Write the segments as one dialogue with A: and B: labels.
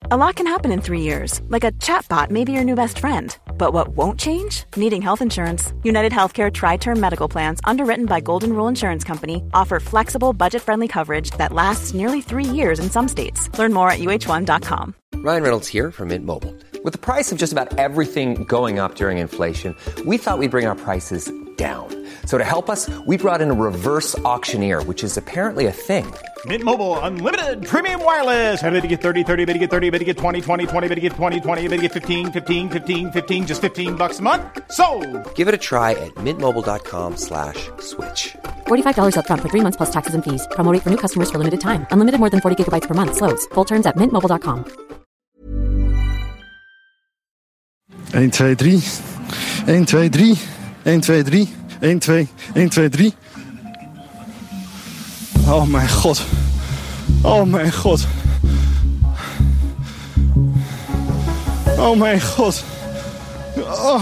A: A lot can happen in 3 years, like a chatbot may be your new best friend. But what won't change? Needing health insurance. United Healthcare Tri-Term Medical Plans, underwritten by Golden Rule Insurance Company, offer flexible, budget-friendly coverage that lasts nearly 3 years in some states. Learn more at uh1.com.
B: Ryan Reynolds here from Mint Mobile. With the price of just about everything going up during inflation, we thought we'd bring our prices down. So to help us, we brought in a reverse auctioneer, which is apparently a thing.
C: Mint Mobile Unlimited Premium Wireless. How to get 30, 30, bit to get 30, bit to get 20, 20, 20, bit to get 20, 20, bit to get 15, 15, 15, 15, just $15 a month? Sold!
B: Give it a try at mintmobile.com/switch.
D: $45 up front for 3 months plus taxes and fees. Promo rate for new customers for limited time. Unlimited more than 40 gigabytes per month. Slows full terms at mintmobile.com.
E: 1, 2, 3. 1, 2, 3. 1, 2, 3. 1, 2, 1, 2, 3. Oh mijn god. Oh mijn god. Oh mijn god. Oh.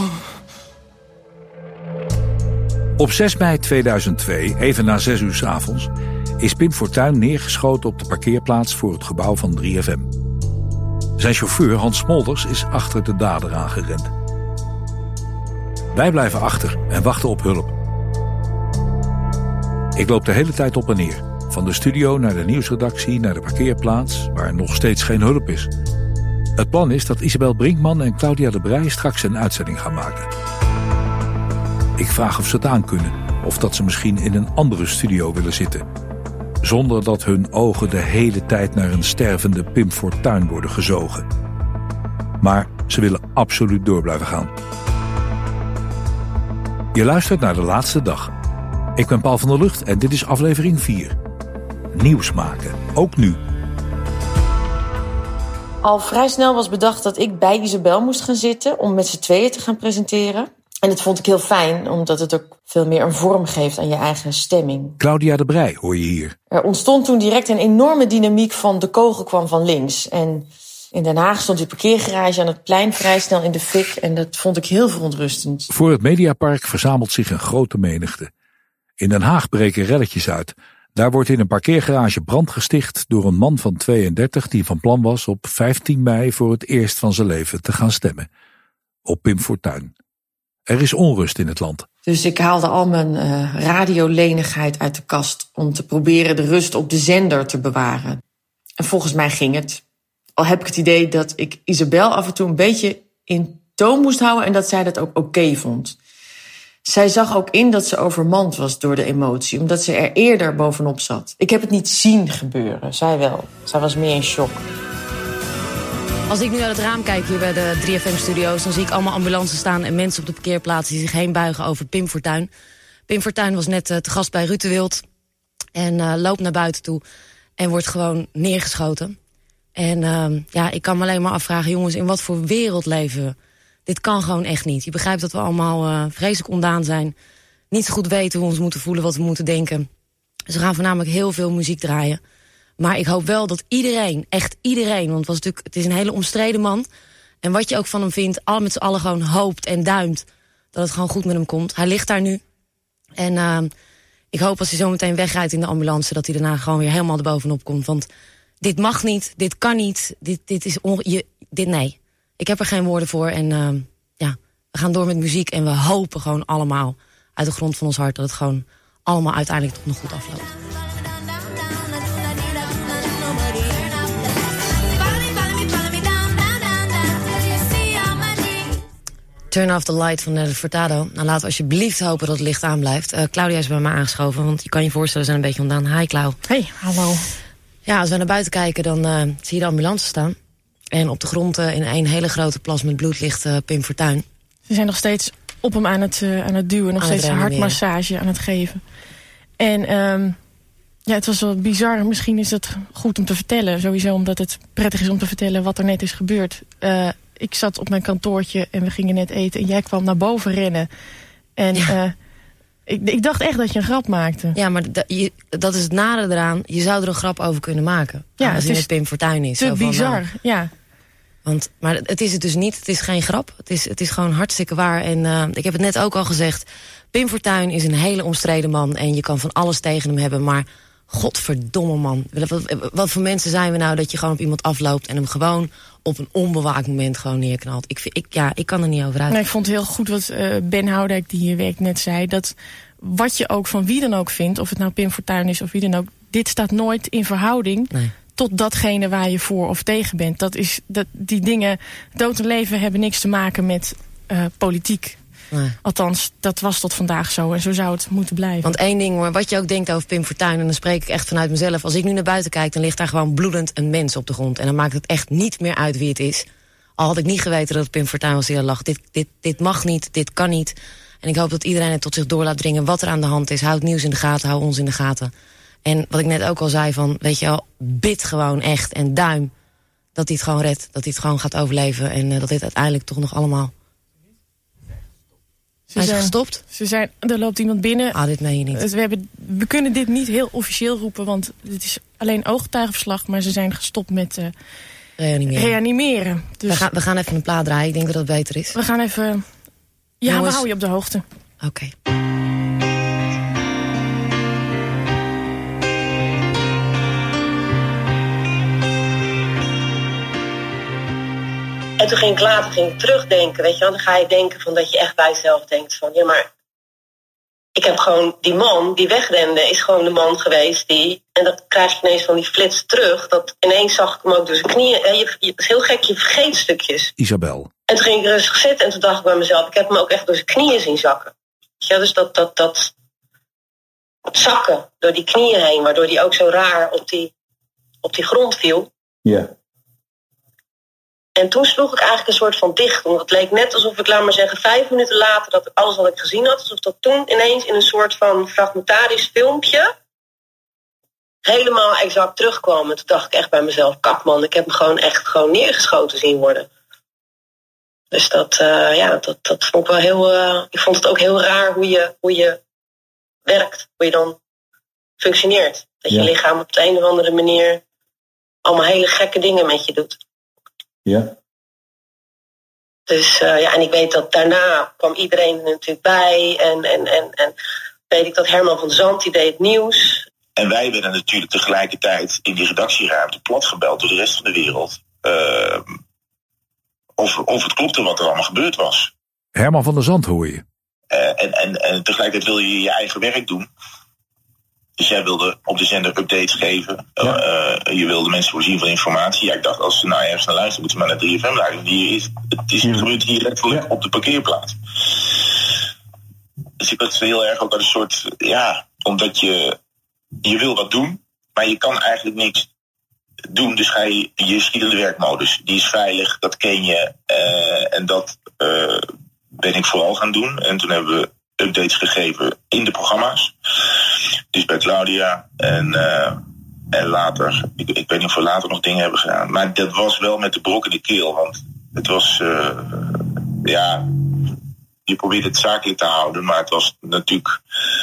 F: Op 6 mei 2002, even na 6 uur 's avonds, is Pim Fortuyn neergeschoten op de parkeerplaats voor het gebouw van 3FM. Zijn chauffeur Hans Smolders is achter de dader aangerend. Wij blijven achter en wachten op hulp. Ik loop de hele tijd op en neer. Van de studio naar de nieuwsredactie, naar de parkeerplaats, waar nog steeds geen hulp is. Het plan is dat Isabel Brinkman en Claudia de Breij straks een uitzending gaan maken. Ik vraag of ze het aankunnen, of dat ze misschien in een andere studio willen zitten. Zonder dat hun ogen de hele tijd naar een stervende Pim Fortuyn worden gezogen. Maar ze willen absoluut door blijven gaan. Je luistert naar De Laatste Dag. Ik ben Paul van der Lugt en dit is aflevering 4. Nieuws maken, ook nu.
G: Al vrij snel was bedacht dat ik bij Isabel moest gaan zitten om met z'n tweeën te gaan presenteren. En dat vond ik heel fijn, omdat het ook veel meer een vorm geeft aan je eigen stemming.
F: Claudia de Breij hoor je hier.
G: Er ontstond toen direct een enorme dynamiek van de kogel kwam van links. En in Den Haag stond die parkeergarage aan het plein vrij snel in de fik. En dat vond ik heel verontrustend.
F: Voor het Mediapark verzamelt zich een grote menigte. In Den Haag breken relletjes uit. Daar wordt in een parkeergarage brand gesticht door een man van 32... die van plan was op 15 mei voor het eerst van zijn leven te gaan stemmen. Op Pim Fortuyn. Er is onrust in het land.
G: Dus ik haalde al mijn radiolenigheid uit de kast om te proberen de rust op de zender te bewaren. En volgens mij ging het. Al heb ik het idee dat ik Isabel af en toe een beetje in toom moest houden en dat zij dat ook oké vond. Zij zag ook in dat ze overmand was door de emotie, omdat ze er eerder bovenop zat. Ik heb het niet zien gebeuren, zij wel. Zij was meer in shock.
H: Als ik nu uit het raam kijk hier bij de 3FM-studio's... dan zie ik allemaal ambulances staan en mensen op de parkeerplaats... die zich heen buigen over Pim Fortuyn. Pim Fortuyn was net te gast bij Ruud de Wild... en loopt naar buiten toe en wordt gewoon neergeschoten. En ik kan me alleen maar afvragen... jongens, in wat voor wereld leven we? Dit kan gewoon echt niet. Je begrijpt dat we allemaal vreselijk ontdaan zijn. Niet zo goed weten hoe we ons moeten voelen, wat we moeten denken. Dus we gaan voornamelijk heel veel muziek draaien... Maar ik hoop wel dat iedereen, echt iedereen... want het is een hele omstreden man... en wat je ook van hem vindt, met z'n allen gewoon hoopt en duimt... dat het gewoon goed met hem komt. Hij ligt daar nu. En ik hoop als hij zo meteen wegrijdt in de ambulance... dat hij daarna gewoon weer helemaal erbovenop komt. Want dit mag niet, dit kan niet, dit is nee. Ik heb er geen woorden voor en we gaan door met muziek... en we hopen gewoon allemaal uit de grond van ons hart... dat het gewoon allemaal uiteindelijk toch nog goed afloopt. Turn Off the Light van Nelly Furtado. Nou, laten we alsjeblieft hopen dat het licht aan blijft. Claudia is bij me aangeschoven, want je kan je voorstellen... we zijn een beetje ontdaan. Hi, Clau.
I: Hey, hallo.
H: Ja, als we naar buiten kijken, dan zie je de ambulance staan. En op de grond in een hele grote plas met bloed ligt Pim Fortuyn.
I: Ze zijn nog steeds op hem aan het duwen. Nog steeds hartmassage aan het geven. En het was wel bizar. Misschien is het goed om te vertellen. Sowieso omdat het prettig is om te vertellen wat er net is gebeurd. Ik zat op mijn kantoortje en we gingen net eten. En jij kwam naar boven rennen. En ik dacht echt dat je een grap maakte.
H: Ja, maar dat is het nadeel eraan. Je zou er een grap over kunnen maken. Ja, als het Pim Fortuyn is.
I: Te bizar, ja.
H: Maar het is het dus niet. Het is geen grap. Het is gewoon hartstikke waar. En ik heb het net ook al gezegd. Pim Fortuyn is een hele omstreden man. En je kan van alles tegen hem hebben. Maar godverdomme man. Wat voor mensen zijn we nou dat je gewoon op iemand afloopt... en hem gewoon op een onbewaakt moment gewoon neerknalt. Ik kan er niet over uit.
I: Nee, ik vond het heel goed wat Ben Houdijk, die hier werkt, net zei. Dat wat je ook van wie dan ook vindt, of het nou Pim Fortuyn is of wie dan ook, dit staat nooit in verhouding tot datgene waar je voor of tegen bent. Die dingen, dood en leven, hebben niks te maken met politiek. Nee. Althans, dat was tot vandaag zo en zo zou het moeten blijven.
H: Want één ding, wat je ook denkt over Pim Fortuyn, en dan spreek ik echt vanuit mezelf. Als ik nu naar buiten kijk, dan ligt daar gewoon bloedend een mens op de grond. En dan maakt het echt niet meer uit wie het is. Al had ik niet geweten dat het Pim Fortuyn was die er lag. Dit mag niet, dit kan niet. En ik hoop dat iedereen het tot zich door laat dringen wat er aan de hand is. Hou het nieuws in de gaten, hou ons in de gaten. En wat ik net ook al zei, van, weet je wel, bid gewoon echt en duim dat hij het gewoon redt. Dat hij het gewoon gaat overleven en dat dit uiteindelijk toch nog allemaal... Hij is gestopt?
I: Er loopt iemand binnen.
H: Dit meen je niet.
I: We kunnen dit niet heel officieel roepen, want dit is alleen ooggetuigenverslag, maar ze zijn gestopt met reanimeren. Dus
H: we gaan even een plaat draaien, ik denk dat dat beter is.
I: We gaan even... Ja, jongens, we houden je op de hoogte.
H: Oké.
J: En toen ging ik terugdenken, weet je wel. Dan ga je denken van dat je echt bij jezelf denkt van, ja, maar ik heb gewoon, die man die wegrende is gewoon de man geweest die, en dat krijg je ineens van die flits terug, dat ineens zag ik hem ook door zijn knieën. Het is heel gek, je vergeet stukjes.
F: Isabel.
J: En toen ging ik rustig zitten en toen dacht ik bij mezelf, ik heb hem ook echt door zijn knieën zien zakken. Ja, dus dat zakken door die knieën heen, waardoor hij ook zo raar op die grond viel.
K: Ja.
J: En toen sloeg ik eigenlijk een soort van dicht. Want het leek net alsof ik, laat maar zeggen, 5 minuten later, dat alles wat ik gezien had, alsof dat toen ineens in een soort van fragmentarisch filmpje helemaal exact terugkwam. En toen dacht ik echt bij mezelf, kak man, ik heb hem gewoon echt neergeschoten zien worden. Dus dat vond ik wel heel... ik vond het ook heel raar hoe je werkt, hoe je dan functioneert. Dat je lichaam op de een of andere manier allemaal hele gekke dingen met je doet.
K: Ja.
J: Dus en ik weet dat daarna kwam iedereen er natuurlijk bij. En weet ik dat Herman van Zandt, die deed het nieuws.
L: En wij werden natuurlijk tegelijkertijd in die redactieruimte platgebeld door de rest van de wereld. Of het klopte wat er allemaal gebeurd was.
F: Herman van der Zandt hoor je.
L: En tegelijkertijd wil je je eigen werk doen. Dus jij wilde op de zender updates geven. Ja. Je wilde mensen voorzien van informatie. Ja, ik dacht, als ze nou ergens naar luisteren, moeten ze maar naar 3FM luisteren. Het gebeurt hier letterlijk op de parkeerplaats. Dus ik was heel erg ook aan een soort... Ja, omdat je wil wat doen, maar je kan eigenlijk niks doen. Dus je schiet in de werkmodus. Die is veilig, dat ken je. En dat ben ik vooral gaan doen. En toen hebben we updates gegeven in de programma's. Dus bij Claudia en later, ik weet niet of we later nog dingen hebben gedaan. Maar dat was wel met de brok in de keel. Want het was, je probeerde het zakelijk te houden. Maar het was natuurlijk...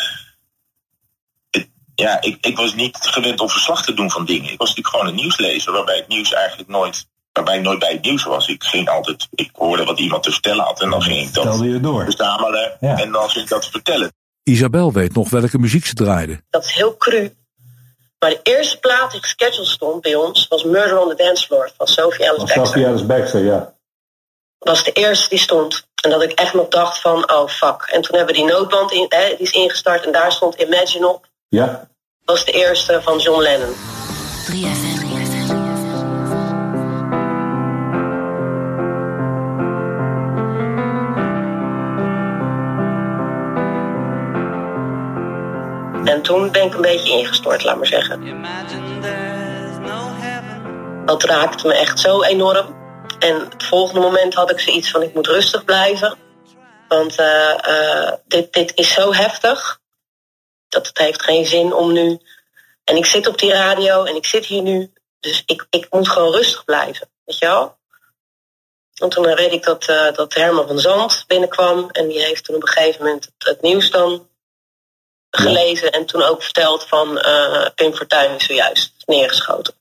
L: Ik was niet gewend om verslag te doen van dingen. Ik was natuurlijk gewoon een nieuwslezer, waarbij ik nooit bij het nieuws was. Ik hoorde wat iemand te vertellen had en dan ging ik dat verzamelen en dan ging ik dat vertellen.
F: Isabel weet nog welke muziek ze draaide.
J: Dat is heel cru. Maar de eerste plaat die gescheduled stond bij ons was Murder on the Dance Floor van Sophie Ellis Bextor.
K: Ja.
J: Dat was de eerste die stond. En dat ik echt nog dacht van, oh fuck. En toen hebben we die noodband die is ingestart en daar stond Imagine op.
K: Ja.
J: Dat was de eerste van John Lennon.
M: 3FM.
J: En toen ben ik een beetje ingestort, laat maar zeggen. Dat raakte me echt zo enorm. En het volgende moment had ik zoiets van, ik moet rustig blijven. Want dit is zo heftig. Dat het heeft geen zin om nu... En ik zit op die radio en ik zit hier nu. Dus ik moet gewoon rustig blijven. Weet je wel? En toen weet ik dat Herman van Zandt binnenkwam. En die heeft toen op een gegeven moment het nieuws dan gelezen. En toen ook verteld van Pim Fortuyn is zojuist neergeschoten.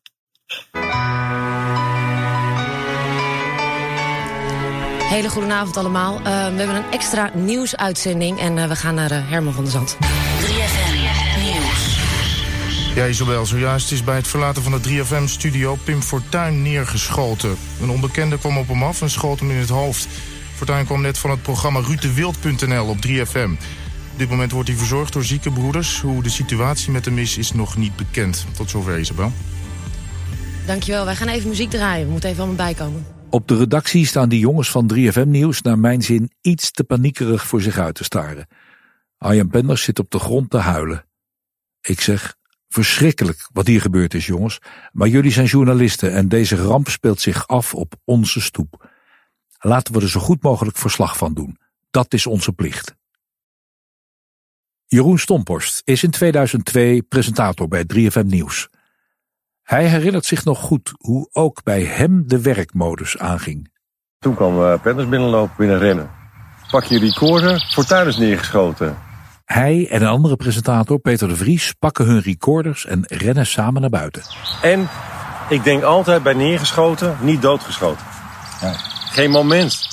H: Hele goedenavond allemaal. We hebben een extra nieuwsuitzending en we gaan naar Herman van der Zandt.
M: 3FM Nieuws.
K: Ja, Isabel, zojuist is bij het verlaten van de 3FM-studio Pim Fortuyn neergeschoten. Een onbekende kwam op hem af en schoot hem in het hoofd. Fortuyn kwam net van het programma rutewild.nl op 3FM. Op dit moment wordt hij verzorgd door ziekenbroeders. Hoe de situatie met hem is nog niet bekend. Tot zover, Isabel.
H: Dankjewel, wij gaan even muziek draaien. We moeten even allemaal bijkomen.
F: Op de redactie staan die jongens van 3FM Nieuws naar mijn zin iets te paniekerig voor zich uit te staren. Arjan Penders zit op de grond te huilen. Ik zeg, verschrikkelijk wat hier gebeurd is, jongens. Maar jullie zijn journalisten en deze ramp speelt zich af op onze stoep. Laten we er zo goed mogelijk verslag van doen. Dat is onze plicht. Jeroen Stomphorst is in 2002 presentator bij 3FM Nieuws. Hij herinnert zich nog goed hoe ook bij hem de werkmodus aanging.
M: Toen kwam Penders binnen rennen. Pak je recorder, Fortuyn is neergeschoten.
F: Hij en een andere presentator, Peter de Vries, pakken hun recorders en rennen samen naar buiten.
M: En ik denk altijd bij neergeschoten, niet doodgeschoten. Ja. Geen moment.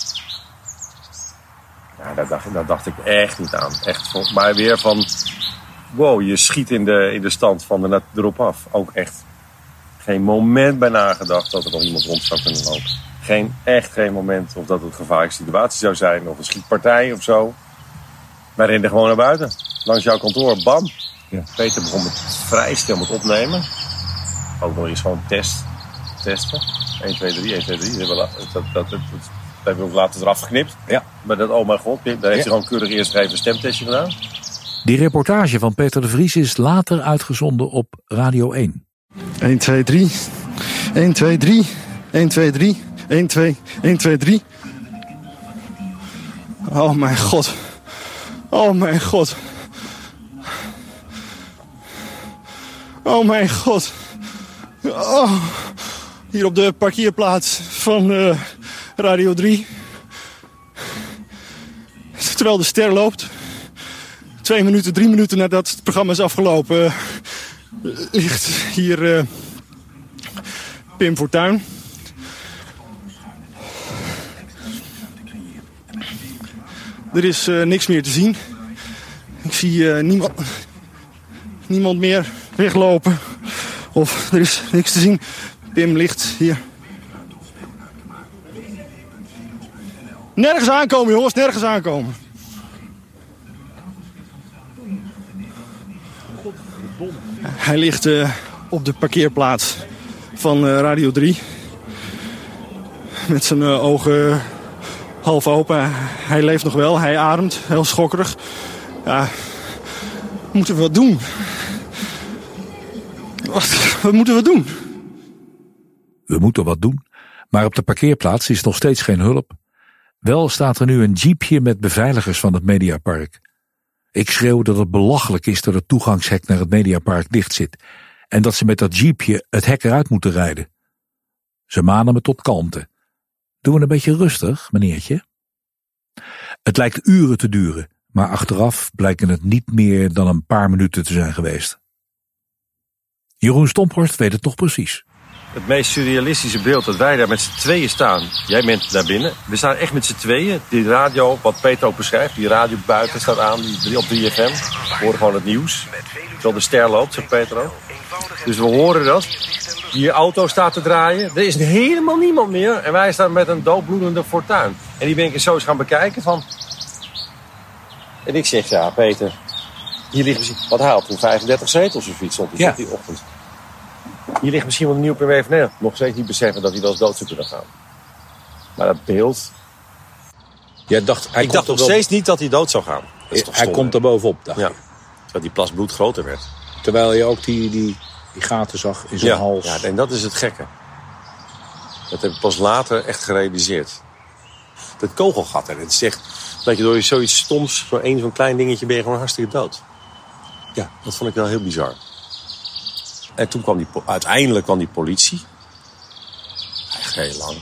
M: Ja, daar dacht ik echt niet aan. Echt, maar weer van, wow, je schiet in de stand van erop af. Ook echt geen moment bij nagedacht dat er nog iemand rond zou kunnen lopen. Geen moment of dat het een gevaarlijke situatie zou zijn of een schietpartij of zo. Wij renden gewoon naar buiten. Langs jouw kantoor, bam. Ja. Peter begon vrij stil met opnemen. Ook nog eens gewoon testen. 1, 2, 3, 1, 2, 3. Dat hebben we ook later eraf geknipt. Ja. Maar dat, oh mijn god, daar heeft hij gewoon keurig eerst even een stemtestje gedaan.
F: Die reportage van Peter de Vries is later uitgezonden op Radio 1.
E: 1, 2, 3. 1, 2, 3. 1, 2, 3. 1, 2, 1, 2, 3. Oh mijn god. Oh mijn god. Oh mijn god. Oh. Hier op de parkeerplaats van Radio 3. Terwijl de ster loopt. 2 minuten, 3 minuten nadat het programma is afgelopen, ligt hier Pim Fortuyn. Er is niks meer te zien. Ik zie niemand meer weglopen. Of er is niks te zien. Pim ligt hier. Nergens aankomen, jongens. Nergens aankomen. Hij ligt op de parkeerplaats van Radio 3. Met zijn ogen half open. Hij leeft nog wel. Hij ademt. Heel schokkerig. Ja, moeten we wat doen? Wat moeten we doen?
F: We moeten wat doen. Maar op de parkeerplaats is nog steeds geen hulp. Wel staat er nu een jeepje met beveiligers van het Mediapark. Ik schreeuw dat het belachelijk is dat het toegangshek naar het Mediapark dicht zit. En dat ze met dat jeepje het hek eruit moeten rijden. Ze manen me tot kalmte. Doe een beetje rustig, meneertje. Het lijkt uren te duren, maar achteraf blijken het niet meer dan een paar minuten te zijn geweest. Jeroen Stomphorst weet het toch precies.
M: Het meest surrealistische beeld dat wij daar met z'n tweeën staan. Jij bent daar binnen. We staan echt met z'n tweeën. Die radio, wat Peter ook beschrijft, die radio buiten staat aan, die op 3FM. We horen gewoon het nieuws. Terwijl de ster loopt, zegt Peter ook. Dus we horen dat. Die auto staat te draaien. Er is helemaal niemand meer. En wij staan met een doodbloedende Fortuyn. En die ben ik eens zo eens gaan bekijken van. En ik zeg, ja Peter, hier ligt misschien, wat haalt toen 35 zetels of iets op die ochtend. Hier ligt misschien wel een nieuw PVV. Nog steeds niet beseffen dat hij wel eens dood zou kunnen gaan. Maar dat beeld.
N: Ik dacht nog steeds niet dat hij dood zou gaan. Hij komt er bovenop, dacht ik.
M: Terwijl die plas bloed groter werd.
N: Terwijl je ook die gaten zag in zijn hals.
M: Ja, en dat is het gekke. Dat heb ik pas later echt gerealiseerd. Dat kogelgat. En het zegt dat je door zoiets stoms, zo'n klein dingetje, ben je gewoon hartstikke dood. Ja, dat vond ik wel heel bizar. En toen kwam uiteindelijk kwam die politie. Echt heel lang.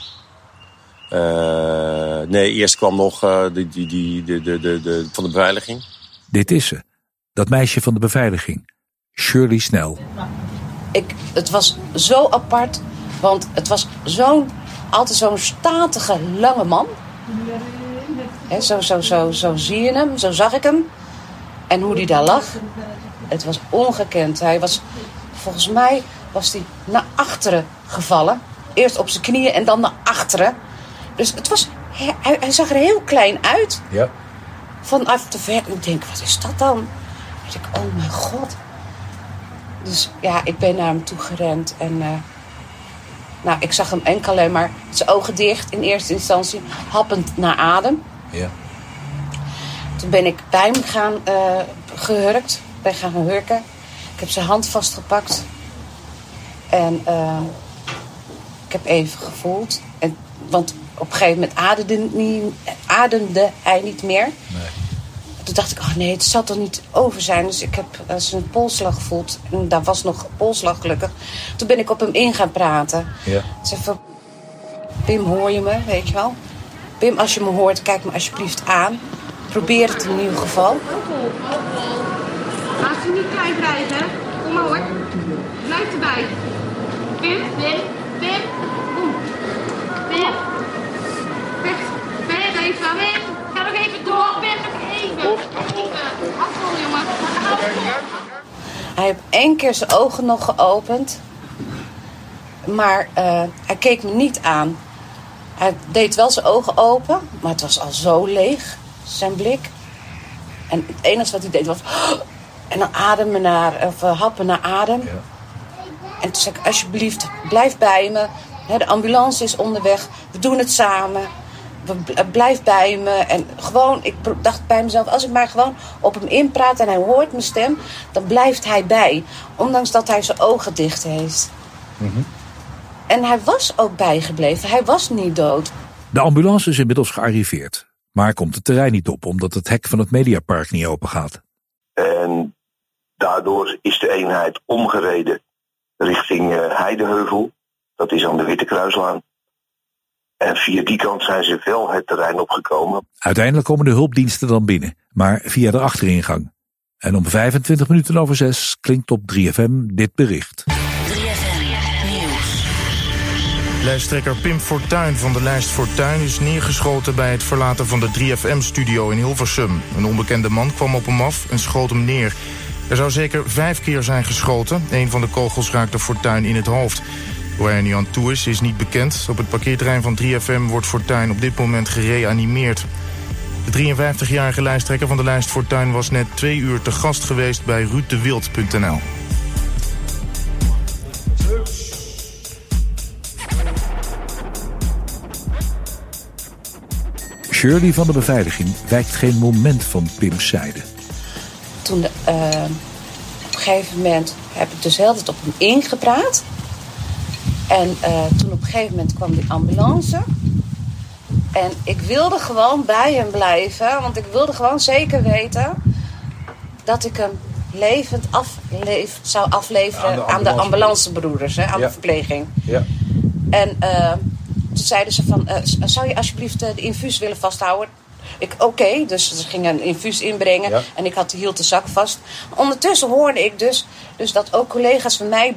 M: Eerst kwam nog van de beveiliging.
F: Dit is ze. Dat meisje van de beveiliging. Shirley Snell.
O: Het was zo apart. Want het was altijd zo'n statige, lange man. He, zo zie je hem. Zo zag ik hem. En hoe die daar lag. Het was ongekend. Hij was volgens mij was hij naar achteren gevallen. Eerst op zijn knieën en dan naar achteren. Dus het was, hij zag er heel klein uit.
N: Ja.
O: Vanaf de ver. Ik denk, wat is dat dan? Ik denk, oh mijn god. Dus ja, ik ben naar hem toe gerend. En ik zag hem enkel alleen maar zijn ogen dicht in eerste instantie. Happend naar adem.
N: Ja.
O: Toen ben ik bij hem gaan gehurkt. Ben gaan hurken. Ik heb zijn hand vastgepakt. En ik heb even gevoeld. Want op een gegeven moment ademde hij niet meer.
N: Nee.
O: Toen dacht ik, nee, het zal toch niet over zijn. Dus ik heb zijn polsslag gevoeld. En daar was nog polsslag gelukkig. Toen ben ik op hem in gaan praten.
N: Ja.
O: Zei van, Pim, hoor je me? Weet je wel? Pim, als je me hoort, kijk me alsjeblieft aan. Probeer het in ieder geval.
P: Laat je niet klein krijgen. Kom maar hoor. Blijf erbij. Pim, Pim, Pim. Kom. Pim. Pim, even aan Pim. Ga nog even door. Pim, nog even. Afval, jongen.
O: Hij heeft 1 keer zijn ogen nog geopend. Maar hij keek me niet aan. Hij deed wel zijn ogen open. Maar het was al zo leeg. Zijn blik. En het enige wat hij deed was... En dan happen naar adem. Ja. En toen zei ik, alsjeblieft, blijf bij me. De ambulance is onderweg. We doen het samen. Blijf bij me. En gewoon, ik dacht bij mezelf, als ik maar gewoon op hem inpraat en hij hoort mijn stem, dan blijft hij bij. Ondanks dat hij zijn ogen dicht heeft. Mm-hmm. En hij was ook bijgebleven. Hij was niet dood.
F: De ambulance is inmiddels gearriveerd. Maar komt het terrein niet op, omdat het hek van het Mediapark niet open gaat.
L: En daardoor is de eenheid omgereden richting Heideheuvel. Dat is aan de Witte Kruislaan. En via die kant zijn ze wel het terrein opgekomen.
F: Uiteindelijk komen de hulpdiensten dan binnen, maar via de achteringang. En om 6:25 klinkt op 3FM dit bericht.
K: 3FM Nieuws. Lijsttrekker Pim Fortuyn van de lijst Fortuyn is neergeschoten bij het verlaten van de 3FM-studio in Hilversum. Een onbekende man kwam op hem af en schoot hem neer. Er zou zeker 5 keer zijn geschoten. Een van de kogels raakte Fortuyn in het hoofd. Hoe hij er nu aan toe is niet bekend. Op het parkeerterrein van 3FM wordt Fortuyn op dit moment gereanimeerd. De 53-jarige lijsttrekker van de lijst Fortuyn was net 2 uur te gast geweest bij ruuddewild.nl.
F: Shirley van de beveiliging wijkt geen moment van Pim's zijde.
O: Toen op een gegeven moment heb ik dus heel tijd op hem ingepraat. En toen op een gegeven moment kwam die ambulance. En ik wilde gewoon bij hem blijven. Want ik wilde gewoon zeker weten dat ik hem levend zou afleveren aan de ambulancebroeders. Aan de verpleging. Ja. En toen zeiden ze van, zou je alsjeblieft de infuus willen vasthouden? Oké, dus ze gingen een infuus inbrengen. Ja. En ik hield de zak vast. Ondertussen hoorde ik dus dat ook collega's van mij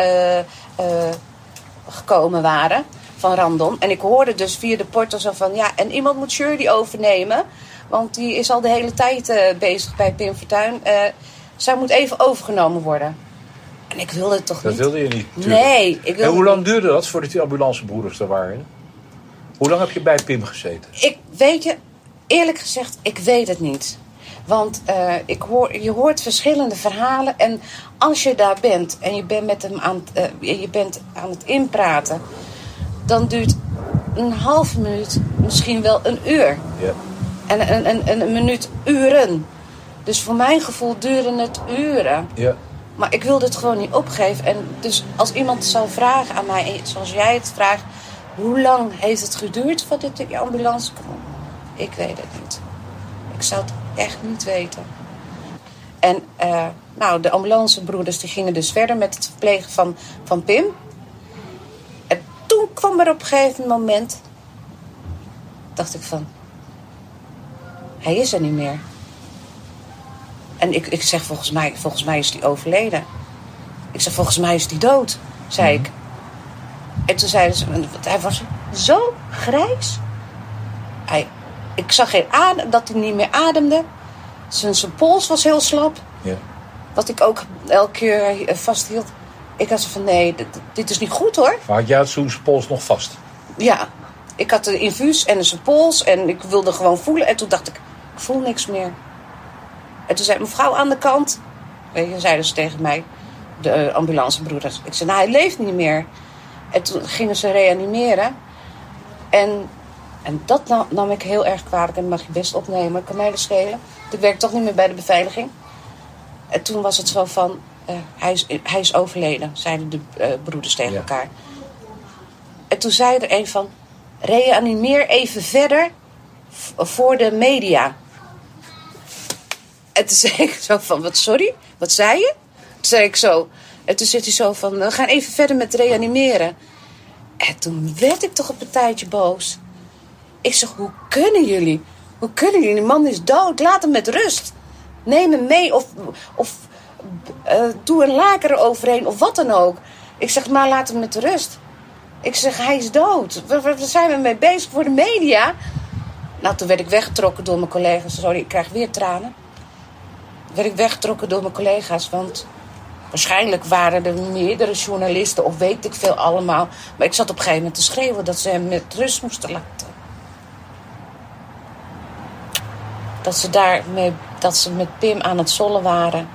O: gekomen waren van Randon. En ik hoorde dus via de portal zo van, ja, en iemand moet Shirley overnemen. Want die is al de hele tijd bezig bij Pim Fortuyn. Zij moet even overgenomen worden. En ik wilde het toch niet.
N: Dat wilde je niet? Tuurlijk.
O: Nee.
N: En hoe lang duurde dat voordat die ambulancebroeders er waren? Hoe lang heb je bij Pim gezeten?
O: Eerlijk gezegd, ik weet het niet. Want je hoort verschillende verhalen. En als je daar bent en je bent met hem aan het inpraten, dan duurt een halve minuut misschien wel een uur. Ja. En een minuut uren. Dus voor mijn gevoel duurde het uren. Ja. Maar ik wilde het gewoon niet opgeven. En dus als iemand zou vragen aan mij, zoals jij het vraagt, hoe lang heeft het geduurd voordat die ambulance kwam? Ik weet het niet. Ik zou het echt niet weten. En de ambulancebroeders die gingen dus verder met het verplegen van Pim. En toen kwam er op een gegeven moment, dacht ik van, hij is er niet meer. En ik zeg, volgens mij is hij overleden. Ik zeg, volgens mij is hij dood, zei ik. En toen zeiden ze, hij was zo grijs. Ik zag geen adem, dat hij niet meer ademde. Zijn pols was heel slap. Ja. Wat ik ook elke keer vasthield. Ik had zo van, nee, dit is niet goed hoor.
N: Maar had jij toen zijn pols nog vast?
O: Ja, ik had de infuus en zijn pols en ik wilde gewoon voelen. En toen dacht ik voel niks meer. En toen zei mevrouw aan de kant, weet je, zeiden ze tegen mij, de ambulancebroeders. Ik zei, hij leeft niet meer. En toen gingen ze reanimeren. En dat nam ik heel erg kwalijk. En dat mag je best opnemen, kan mij dat schelen. Ik werk toch niet meer bij de beveiliging. En toen was het zo van, hij is overleden, zeiden de broeders tegen elkaar. En toen zei er een van, reanimeer even verder voor de media. En toen zei ik zo van, wat sorry? Wat zei je? Toen zei ik zo. En toen zit hij zo van, we gaan even verder met reanimeren. En toen werd ik toch een partijtje boos. Ik zeg, hoe kunnen jullie? Hoe kunnen jullie? Die man is dood, laat hem met rust. Neem hem mee of doe een laken eroverheen of wat dan ook. Ik zeg, maar laat hem met rust. Ik zeg, hij is dood. Waar zijn we mee bezig voor de media? Nou, toen werd ik weggetrokken door mijn collega's. Sorry, ik krijg weer tranen. Werd ik weggetrokken door mijn collega's, want waarschijnlijk waren er meerdere journalisten of weet ik veel allemaal. Maar ik zat op een gegeven moment te schreeuwen dat ze hem met rust moesten laten. Dat ze met Pim aan het zollen waren.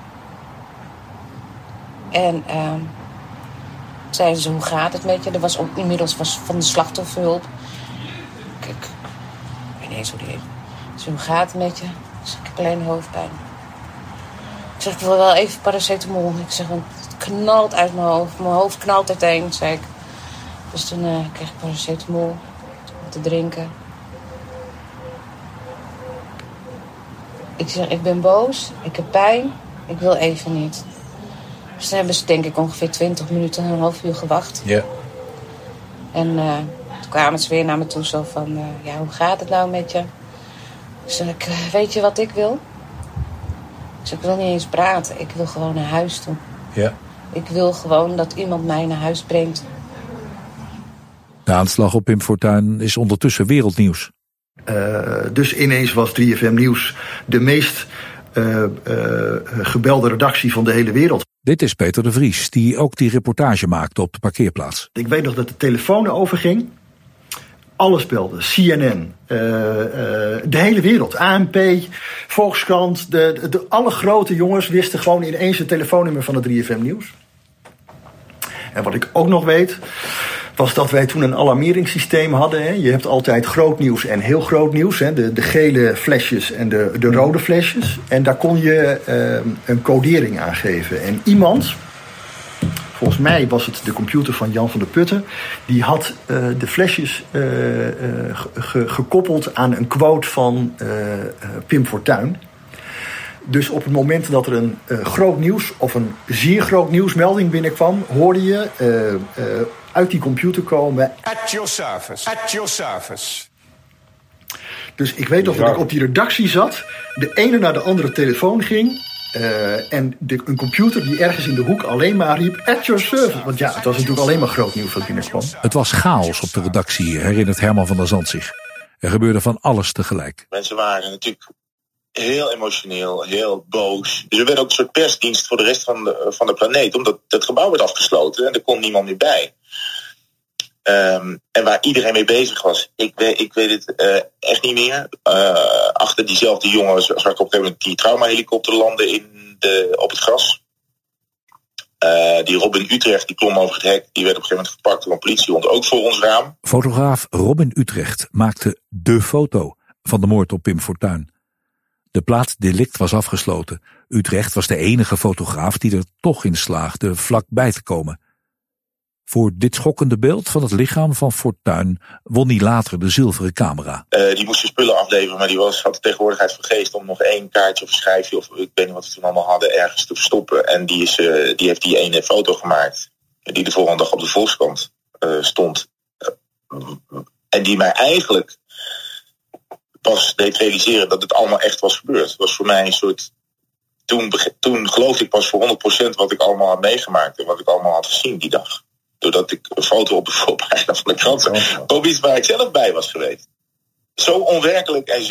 O: En zeiden ze, hoe gaat het met je? Er was ook inmiddels van de slachtofferhulp. Ik weet niet eens hoe die heet. Hoe gaat het met je? Ik heb alleen hoofdpijn. Ik zeg, ik wil wel even paracetamol. Ik zeg, want het knalt uit mijn hoofd. Mijn hoofd knalt uiteen, zei ik. Dus toen kreeg ik paracetamol om te drinken. Ik zeg, ik ben boos. Ik heb pijn. Ik wil even niet. Dus toen hebben ze denk ik ongeveer 20 minuten, een half uur gewacht. Ja. En toen kwamen ze weer naar me toe zo van, hoe gaat het nou met je? Dus zei ik, weet je wat ik wil? Ik zei, ik wil niet eens praten. Ik wil gewoon naar huis toe. Ja. Ik wil gewoon dat iemand mij naar huis brengt.
F: De aanslag op Pim Fortuyn is ondertussen wereldnieuws.
Q: Dus ineens was 3FM Nieuws de meest gebelde redactie van de hele wereld.
F: Dit is Peter de Vries, die ook die reportage maakte op de parkeerplaats.
Q: Ik weet nog dat de telefoon overging. Alles belde. CNN, de hele wereld. ANP, Volkskrant. Alle grote jongens wisten gewoon ineens het telefoonnummer van de 3FM Nieuws. En wat ik ook nog weet, was dat wij toen een alarmeringssysteem hadden. Hè. Je hebt altijd groot nieuws en heel groot nieuws. Hè. De gele flesjes en de rode flesjes. En daar kon je een codering aan geven. En iemand, volgens mij was het de computer van Jan van der Putten, die had de flesjes gekoppeld aan een quote van Pim Fortuyn. Dus op het moment dat er een groot nieuws of een zeer groot nieuwsmelding binnenkwam, hoorde je uit die computer komen.
R: At your service. At your service.
Q: Dus ik weet nog dat ik op die redactie zat, de ene naar de andere telefoon ging. En een computer die ergens in de hoek alleen maar riep, at your service. Want ja, het was natuurlijk alleen maar groot nieuws wat binnenkwam.
F: Het was chaos op de redactie, herinnert Herman van der Zand zich. Er gebeurde van alles tegelijk.
L: Mensen waren natuurlijk heel emotioneel, heel boos. Dus er werd ook een soort persdienst voor de rest van de planeet. Omdat het gebouw werd afgesloten en er kon niemand meer bij. En waar iedereen mee bezig was. Ik weet het echt niet meer. Achter diezelfde jongen zag ik op een gegeven moment die traumahelikopter landen op het gras. Die Robin Utrecht, die klom over het hek. Die werd op een gegeven moment gepakt door een politiehond, ook voor ons raam.
F: Fotograaf Robin Utrecht maakte de foto van de moord op Pim Fortuyn. De plaats delict was afgesloten. Utrecht was de enige fotograaf die er toch in slaagde vlakbij te komen. Voor dit schokkende beeld van het lichaam van Fortuyn won hij later de zilveren camera.
L: Die moest zijn spullen afleveren, maar die had de tegenwoordigheid van geest om nog 1 kaartje of een schijfje, of ik weet niet wat we toen allemaal hadden, ergens te verstoppen. En die heeft die ene foto gemaakt, die de volgende dag op de Volkskrant stond. En die mij eigenlijk pas deed realiseren dat het allemaal echt was gebeurd. Het was voor mij een soort. Toen geloofde ik pas voor 100% wat ik allemaal had meegemaakt en wat ik allemaal had gezien die dag. Doordat ik een foto op de voorpagina van de krant zag. Ook iets waar ik zelf bij was geweest. Zo onwerkelijk en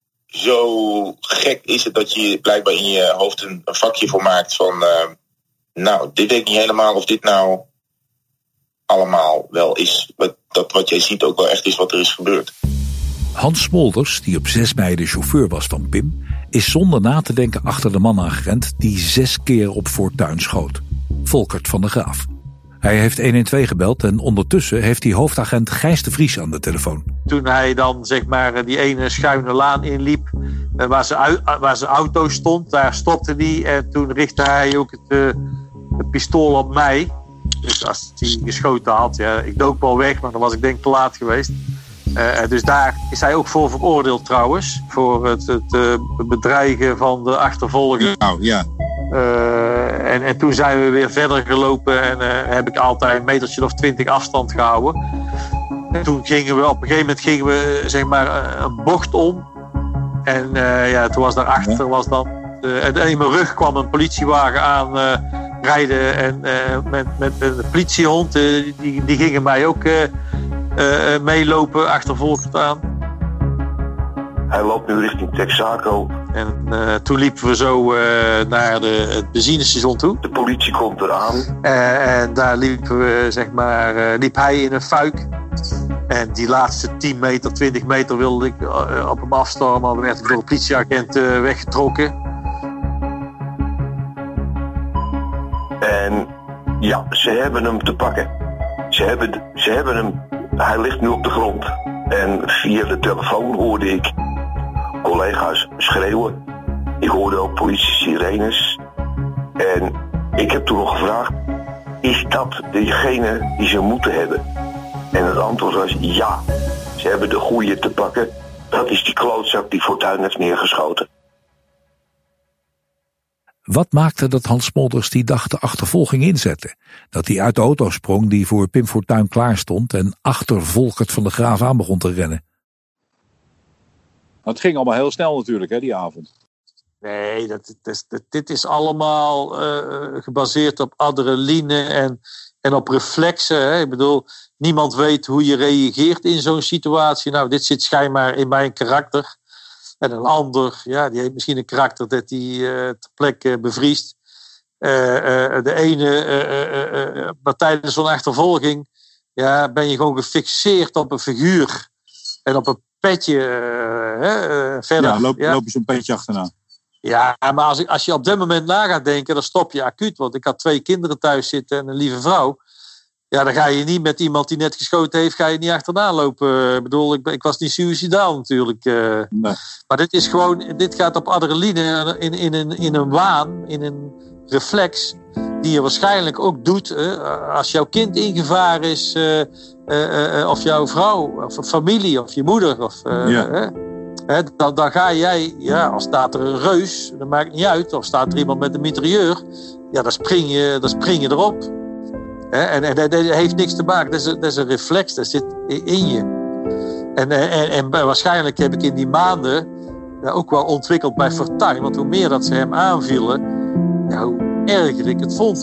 L: zo gek is het dat je blijkbaar in je hoofd een vakje voor maakt van nou, dit weet ik niet helemaal of dit nou allemaal wel is. Wat jij ziet ook wel echt is wat er is gebeurd.
F: Hans Smolders, die op 6 mei de chauffeur was van Pim, is zonder na te denken achter de man aangerend die 6 keer op Fortuyn schoot. Volkert van der Graaf. Hij heeft 112 gebeld en ondertussen heeft hij hoofdagent Gijs de Vries aan de telefoon.
S: Toen hij dan zeg maar die ene schuine laan inliep waar zijn auto stond, daar stopte hij en toen richtte hij ook het pistool op mij. Dus als hij geschoten had, ja, ik dook wel weg, maar dan was ik denk te laat geweest. Dus daar is hij ook voor veroordeeld trouwens. Voor het bedreigen van de achtervolger.
T: Nou, ja.
S: En toen zijn we weer verder gelopen en heb ik altijd een metertje of 20 afstand gehouden. En toen gingen we op een gegeven moment zeg maar een bocht om. En toen was daarachter was dan en in mijn rug kwam een politiewagen aan rijden en met een politiehond. Die gingen mij ook meelopen, achtervolgd aan.
U: Hij loopt nu richting Texaco.
S: En toen liepen we zo naar het benzinestation toe.
U: De politie komt eraan.
S: En daar liepen we, zeg maar, liep hij in een fuik. En die laatste 10 meter, 20 meter wilde ik op hem afstormen. Maar werd ik door een politieagent weggetrokken.
U: En ja, ze hebben hem te pakken. Ze hebben hem. Hij ligt nu op de grond. En via de telefoon hoorde ik collega's schreeuwen. Ik hoorde ook politie-sirenes. En ik heb toen nog gevraagd, is dat degene die ze moeten hebben? En het antwoord was ja. Ze hebben de goeie te pakken. Dat is die klootzak die Fortuyn heeft neergeschoten.
F: Wat maakte dat Hans Smolders die dag de achtervolging inzette? Dat hij uit de auto sprong die voor Pim Fortuyn klaar stond en achter Volkert van der Graaf aan begon te rennen?
T: Het ging allemaal heel snel natuurlijk, hè, die avond.
S: Nee, dit is allemaal gebaseerd op adrenaline en op reflexen. Hè? Ik bedoel, niemand weet hoe je reageert in zo'n situatie. Nou, dit zit schijnbaar in mijn karakter. En een ander, ja, die heeft misschien een karakter dat hij ter plekke bevriest. De ene, maar tijdens zo'n achtervolging, ja, ben je gewoon gefixeerd op een figuur. En op een petje verder.
T: Ja, loop je zo'n petje achterna.
S: Ja, maar als je op dat moment na gaat denken, dan stop je acuut. Want ik had 2 kinderen thuis zitten en een lieve vrouw. Ja, dan ga je niet met iemand die net geschoten heeft, ga je niet achterna lopen. Ik bedoel, ik was niet suïcidaal natuurlijk.
T: Nee.
S: Maar dit gaat op adrenaline in een waan, in een reflex, die je waarschijnlijk ook doet als jouw kind in gevaar is, of jouw vrouw, of familie, of je moeder. Of, dan ga jij, ja, als staat er een reus, dat maakt niet uit, of staat er iemand met een mitrailleur, ja, dan spring je erop. En dat heeft niks te maken, dat is een reflex, dat zit in je. En waarschijnlijk heb ik in die maanden ook wel ontwikkeld bij Fortuyn, want hoe meer dat ze hem aanvielen, ja, hoe erger ik het vond.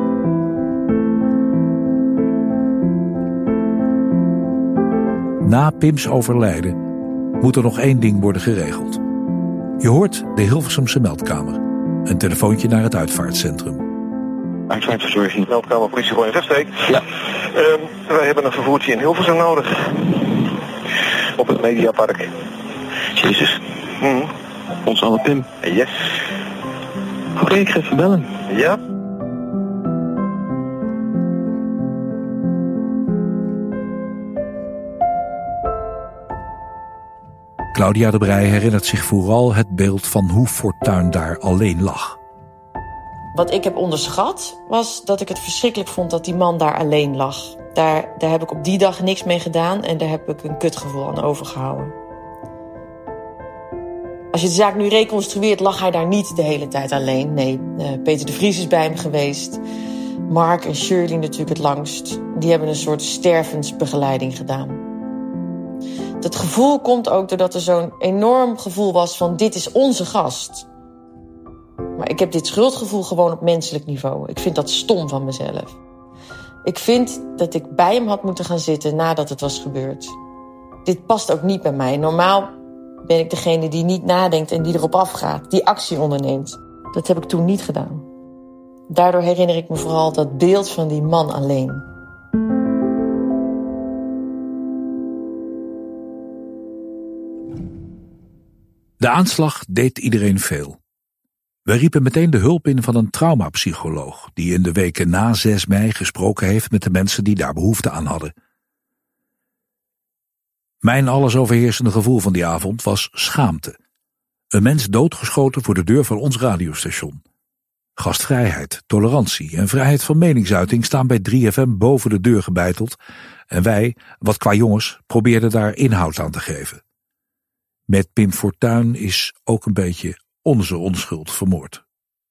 F: Na Pims overlijden moet er nog 1 ding worden geregeld. Je hoort de Hilversumse meldkamer. Een telefoontje naar het uitvaartcentrum.
U: Uitvaartverzorging, meldkamer, politie voor Weststreek.
S: Ja.
U: Wij hebben een vervoertje in Hilversum nodig. Op het Mediapark.
V: Jezus. Ons alle Pim.
U: Yes.
V: Oké, ik ga even bellen.
U: Ja.
F: Claudia de Breij herinnert zich vooral het beeld van hoe Fortuyn daar alleen lag.
G: Wat ik heb onderschat was dat ik het verschrikkelijk vond dat die man daar alleen lag. Daar heb ik op die dag niks mee gedaan en daar heb ik een kutgevoel aan overgehouden. Als je de zaak nu reconstrueert, lag hij daar niet de hele tijd alleen. Nee, Peter de Vries is bij hem geweest. Mark en Shirley natuurlijk het langst. Die hebben een soort stervensbegeleiding gedaan. Dat gevoel komt ook doordat er zo'n enorm gevoel was van dit is onze gast. Maar ik heb dit schuldgevoel gewoon op menselijk niveau. Ik vind dat stom van mezelf. Ik vind dat ik bij hem had moeten gaan zitten nadat het was gebeurd. Dit past ook niet bij mij. Normaal ben ik degene die niet nadenkt en die erop afgaat. Die actie onderneemt. Dat heb ik toen niet gedaan. Daardoor herinner ik me vooral dat beeld van die man alleen.
F: De aanslag deed iedereen veel. We riepen meteen de hulp in van een traumapsycholoog die in de weken na 6 mei gesproken heeft met de mensen die daar behoefte aan hadden. Mijn allesoverheersende gevoel van die avond was schaamte. Een mens doodgeschoten voor de deur van ons radiostation. Gastvrijheid, tolerantie en vrijheid van meningsuiting staan bij 3FM boven de deur gebeiteld en wij, wat qua jongens, probeerden daar inhoud aan te geven. Met Pim Fortuyn is ook een beetje onze onschuld vermoord.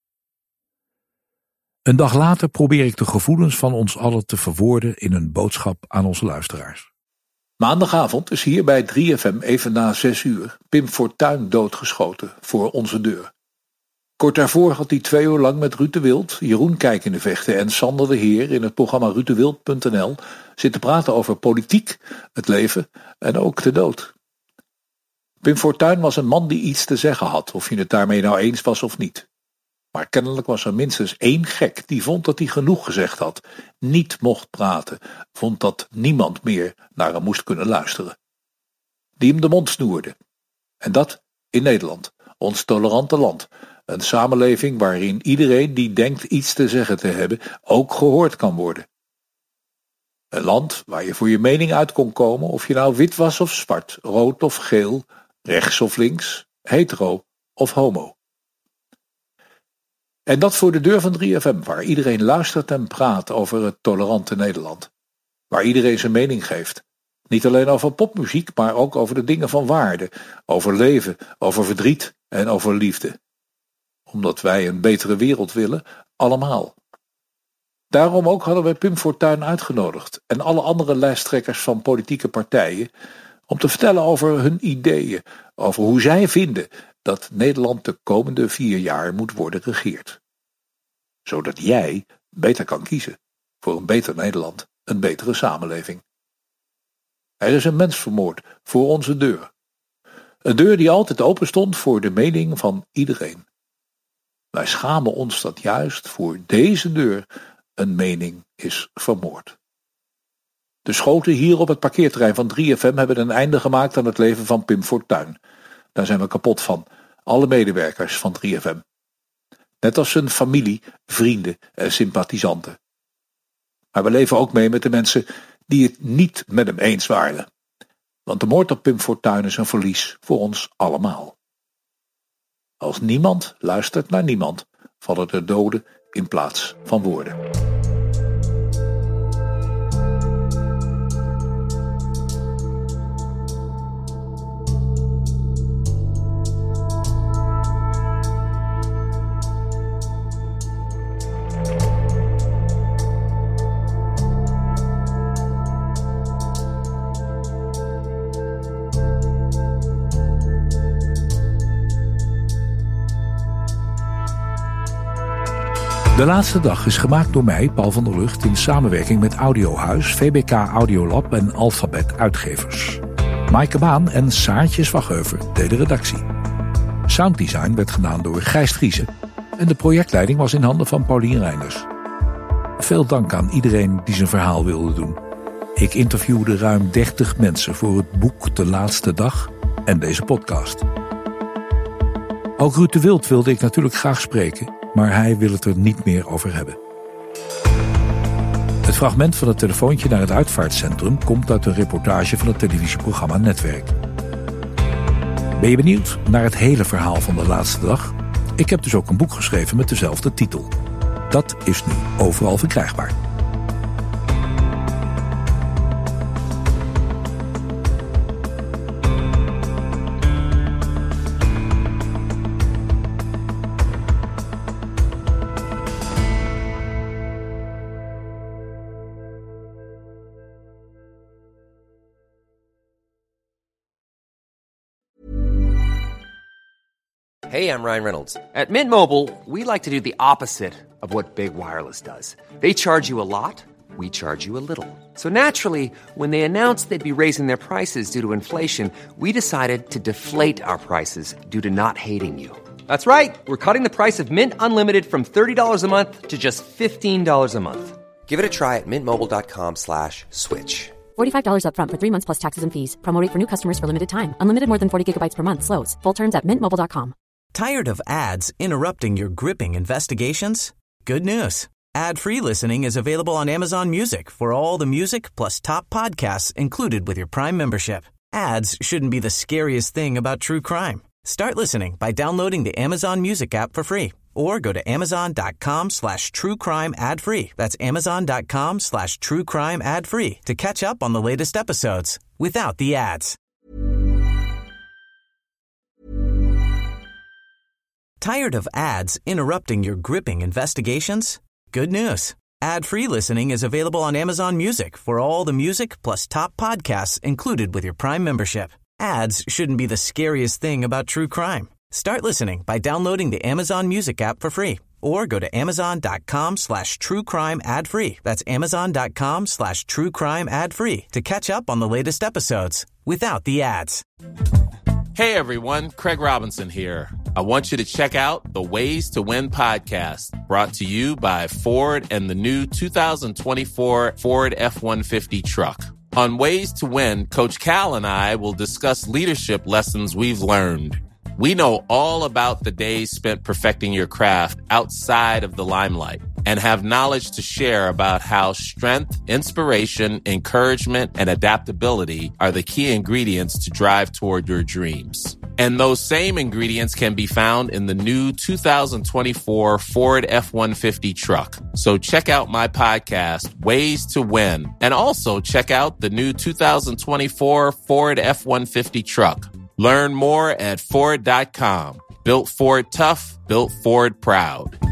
F: Een dag later probeer ik de gevoelens van ons allen te verwoorden in een boodschap aan onze luisteraars. Maandagavond is hier bij 3FM even na 6 uur Pim Fortuyn doodgeschoten voor onze deur. Kort daarvoor had hij 2 uur lang met Ruud de Wild, Jeroen Kijkendevechten en Sander de Heer in het programma ruuddewild.nl zitten praten over politiek, het leven en ook de dood. Pim Fortuyn was een man die iets te zeggen had, of je het daarmee nou eens was of niet. Maar kennelijk was er minstens 1 gek die vond dat hij genoeg gezegd had, niet mocht praten, vond dat niemand meer naar hem moest kunnen luisteren. Die hem de mond snoerde. En dat in Nederland, ons tolerante land, een samenleving waarin iedereen die denkt iets te zeggen te hebben, ook gehoord kan worden. Een land waar je voor je mening uit kon komen of je nou wit was of zwart, rood of geel, rechts of links, hetero of homo. En dat voor de deur van 3FM, waar iedereen luistert en praat over het tolerante Nederland. Waar iedereen zijn mening geeft. Niet alleen over popmuziek, maar ook over de dingen van waarde, over leven, over verdriet en over liefde. Omdat wij een betere wereld willen, allemaal. Daarom ook hadden wij Pim Fortuyn uitgenodigd en alle andere lijsttrekkers van politieke partijen om te vertellen over hun ideeën, over hoe zij vinden dat Nederland de komende 4 jaar moet worden regeerd. Zodat jij beter kan kiezen voor een beter Nederland, een betere samenleving. Er is een mens vermoord voor onze deur. Een deur die altijd open stond voor de mening van iedereen. Wij schamen ons dat juist voor deze deur een mening is vermoord. De schoten hier op het parkeerterrein van 3FM hebben een einde gemaakt aan het leven van Pim Fortuyn. Daar zijn we kapot van, alle medewerkers van 3FM. Net als zijn familie, vrienden en sympathisanten. Maar we leven ook mee met de mensen die het niet met hem eens waren. Want de moord op Pim Fortuyn is een verlies voor ons allemaal. Als niemand luistert naar niemand, vallen er doden in plaats van woorden. De laatste dag is gemaakt door mij, Paul van der Lugt, in samenwerking met Audiohuis, VBK Audiolab en Alphabet Uitgevers. Maaike Baan en Saartje Zwagheuver deden redactie. Sounddesign werd gedaan door Gijs Driessen en de projectleiding was in handen van Paulien Reinders. Veel dank aan iedereen die zijn verhaal wilde doen. Ik interviewde ruim 30 mensen voor het boek De Laatste Dag en deze podcast. Ook Ruud de Wild wilde ik natuurlijk graag spreken, maar hij wil het er niet meer over hebben. Het fragment van het telefoontje naar het uitvaartcentrum komt uit een reportage van het televisieprogramma Netwerk. Ben je benieuwd naar het hele verhaal van De Laatste Dag? Ik heb dus ook een boek geschreven met dezelfde titel. Dat is nu overal verkrijgbaar.
B: Hey, I'm Ryan Reynolds. At Mint Mobile, we like to do the opposite of what Big Wireless does. They charge you a lot, we charge you a little. So naturally, when they announced they'd be raising their prices due to inflation, we decided to deflate our prices due to not hating you. That's right. We're cutting the price of Mint Unlimited from $30 a month to just $15 a month. Give it a try at mintmobile.com/switch.
D: $45 up front for 3 months plus taxes and fees. Promo rate for new customers for limited time. Unlimited more than 40 gigabytes per month. Slows full terms at mintmobile.com.
A: Tired of ads interrupting your gripping investigations? Good news. Ad-free listening is available on Amazon Music for all the music plus top podcasts included with your Prime membership. Ads shouldn't be the scariest thing about true crime. Start listening by downloading the Amazon Music app for free or go to amazon.com/truecrime ad-free. That's amazon.com/truecrime ad-free to catch up on the latest episodes without the ads. Tired of ads interrupting your gripping investigations? Good news. Ad-free listening is available on Amazon Music for all the music plus top podcasts included with your Prime membership. Ads shouldn't be the scariest thing about true crime. Start listening by downloading the Amazon Music app for free or go to amazon.com/truecrime ad-free. That's amazon.com/truecrime ad-free to catch up on the latest episodes without the ads.
C: Hey everyone, Craig Robinson here. I want you to check out the Ways to Win podcast, brought to you by Ford and the new 2024 Ford F-150 truck. On Ways to Win, Coach Cal and I will discuss leadership lessons we've learned. We know all about the days spent perfecting your craft outside of the limelight and have knowledge to share about how strength, inspiration, encouragement, and adaptability are the key ingredients to drive toward your dreams. And those same ingredients can be found in the new 2024 Ford F-150 truck. So check out my podcast, Ways to Win, and also check out the new 2024 Ford F-150 truck. Learn more at Ford.com. Built Ford tough, built Ford proud.